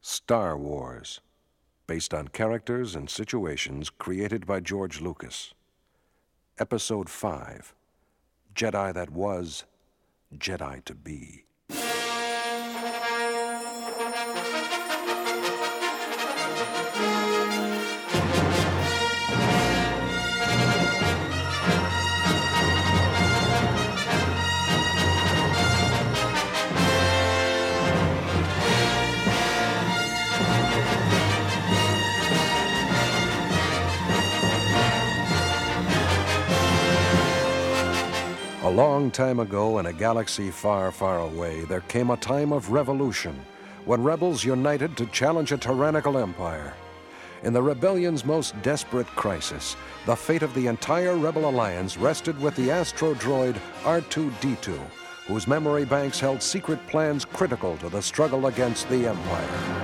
Star Wars, based on characters and situations created by George Lucas. Episode 5, Jedi That Was, Jedi to Be. A long time ago, in a galaxy far, far away, there came a time of revolution when rebels united to challenge a tyrannical empire. In the rebellion's most desperate crisis, the fate of the entire Rebel Alliance rested with the astro droid R2-D2, whose memory banks held secret plans critical to the struggle against the Empire.